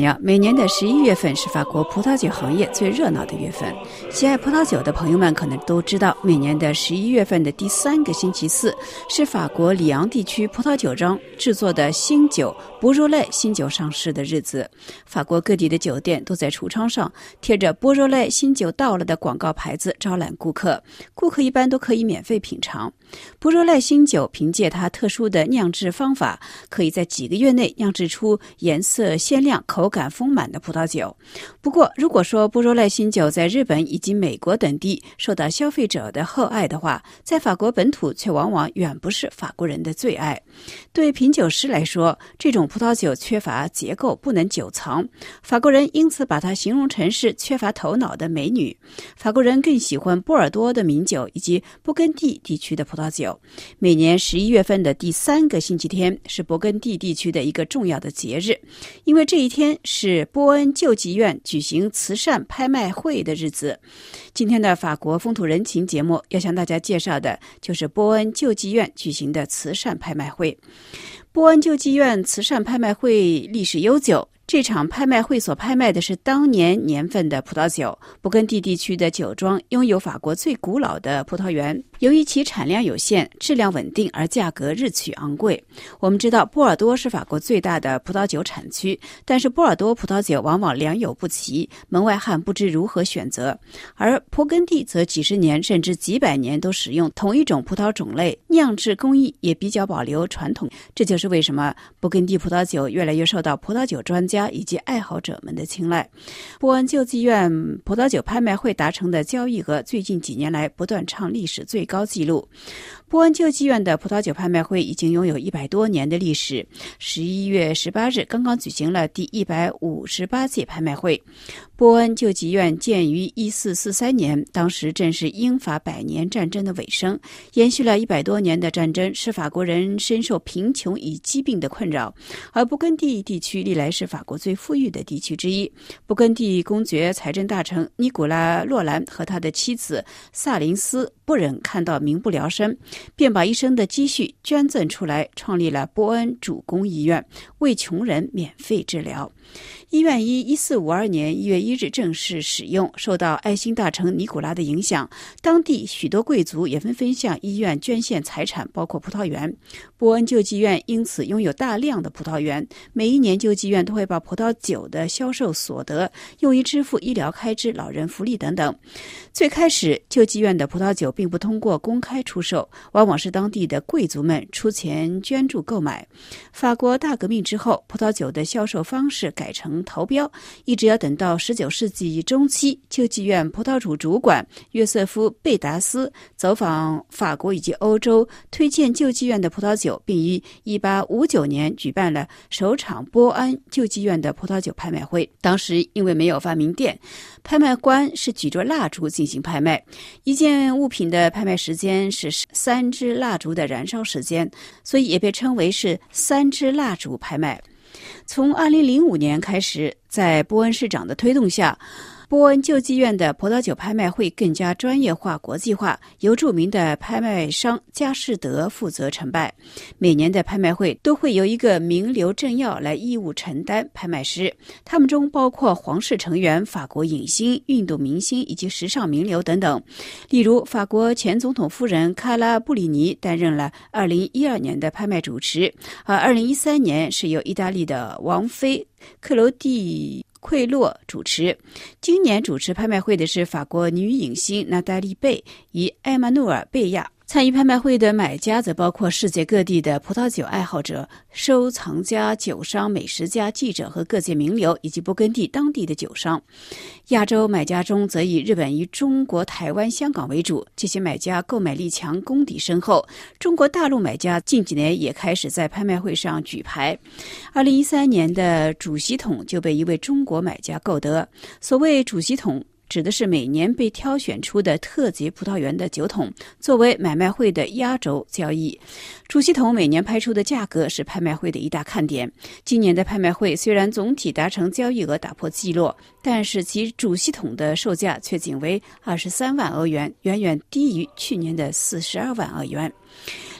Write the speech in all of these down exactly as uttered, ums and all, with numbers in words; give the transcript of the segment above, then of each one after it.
友，每年的十一月份是法国葡萄酒行业最热闹的月份。喜爱葡萄酒的朋友们可能都知道，每年的十一月份的第三个星期四是法国里昂地区葡萄酒庄制作的新酒波若莱新酒上市的日子。法国各地的酒店都在橱窗上贴着波若莱新酒到了的广告牌子，招揽顾客。顾客一般都可以免费品尝。波若莱新酒凭借它特殊的酿制方法，可以在几个月内酿制出颜色鲜亮、口感丰满的葡萄酒。不过，如果说波若莱新酒在日本以及美国等地受到消费者的厚爱的话，在法国本土却往往远不是法国人的最爱。对品酒师来说，这种葡萄酒缺乏结构，不能久藏。法国人因此把它形容成是缺乏头脑的美女。法国人更喜欢波尔多的名酒以及勃艮第地区的葡萄酒。每年十一月份的第三个星期天是勃艮第地区的一个重要的节日，因为这一天是波恩救济院举行慈善拍卖会的日子。今天的法国风土人情节目要向大家介绍的就是波恩救济院举行的慈善拍卖会。波恩救济院慈善拍卖会历史悠久，这场拍卖会所拍卖的是当年年份的葡萄酒。勃艮第地区的酒庄拥有法国最古老的葡萄园，由于其产量有限、质量稳定而价格日趋昂贵。我们知道波尔多是法国最大的葡萄酒产区，但是波尔多葡萄酒往往良莠不齐，门外汉不知如何选择。而勃艮第则几十年甚至几百年都使用同一种葡萄种类，酿制工艺也比较保留传统。这就是为什么勃艮第葡萄酒越来越受到葡萄酒专家以及爱好者们的青睐。波恩救济院葡萄酒拍卖会达成的交易额最近几年来不断创历史最高纪录。波恩救济院的葡萄酒拍卖会已经拥有一百多年的历史，十一月十八日刚刚举行了第一百五十八届拍卖会。波恩救济院建于一四四三年，当时正是英法百年战争的尾声，延续了一百多年的战争使法国人深受贫穷与疾病的困扰，而勃艮第地区历来是法国最富裕的地区之一。勃艮第公爵财政大臣尼古拉·洛兰和他的妻子萨林斯不忍看到民不聊生，便把一生的积蓄捐赠出来，创立了波恩主公医院，为穷人免费治疗。医院于一四五二年一月一日正式使用，受到爱心大臣尼古拉的影响，当地许多贵族也纷纷向医院捐献财产，包括葡萄园。波恩救济院因此拥有大量的葡萄园，每一年救济院都会把葡萄酒的销售所得用于支付医疗开支、老人福利等等。最开始，救济院的葡萄酒并不通过公开出售，往往是当地的贵族们出钱捐助购买。法国大革命之后，葡萄酒的销售方式改成投标，一直要等到十九世纪中期，救济院葡萄主主管约瑟夫·贝达斯走访法国以及欧洲，推荐救济院的葡萄酒，并于一八五九年举办了首场波恩救济院的葡萄酒拍卖会。当时因为没有发明店，拍卖官是举着蜡烛进行拍卖，一件物品的拍卖时间是三支蜡烛的燃烧时间，所以也被称为是三支蜡烛拍卖。从二零零五年开始，在波恩市长的推动下，波恩救济院的葡萄酒拍卖会更加专业化、国际化，由著名的拍卖商佳士得负责承办。每年的拍卖会都会由一个名流政要来义务承担拍卖师，他们中包括皇室成员、法国影星、运动明星以及时尚名流等等。例如，法国前总统夫人卡拉布里尼担任了二零一二年的拍卖主持，而二零一三年是由意大利的王妃克罗蒂奎洛主持。今年主持拍卖会的是法国女影星娜达莉贝与埃马努尔贝亚。参与拍卖会的买家则包括世界各地的葡萄酒爱好者、收藏家、酒商、美食家、记者和各界名流，以及勃艮第当地的酒商。亚洲买家中则以日本与中国、台湾、香港为主，这些买家购买力强，功底深厚。中国大陆买家近几年也开始在拍卖会上举牌。二零一三年的主席桶就被一位中国买家购得。所谓主席桶，指的是每年被挑选出的特级葡萄园的酒桶，作为买卖会的压轴交易。主席桶每年拍出的价格是拍卖会的一大看点。今年的拍卖会虽然总体达成交易额打破纪录，但是其主席桶的售价却仅为二十三万欧元，远远低于去年的四十二万欧元。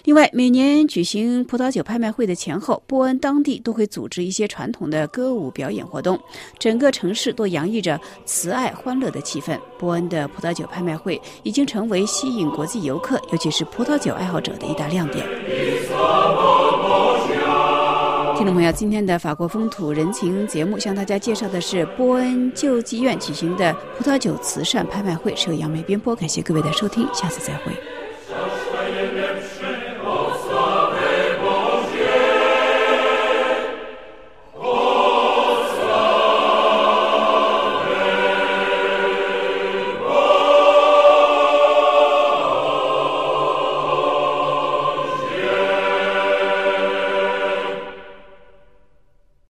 另外，每年举行葡萄酒拍卖会的前后，波恩当地都会组织一些传统的歌舞表演活动，整个城市都洋溢着慈爱欢乐的气氛。波恩的葡萄酒拍卖会已经成为吸引国际游客，尤其是葡萄酒爱好者的一大亮点。听众朋友，今天的法国风土人情节目向大家介绍的是波恩救济院举行的葡萄酒慈善拍卖会，是由杨梅编播，感谢各位的收听，下次再会。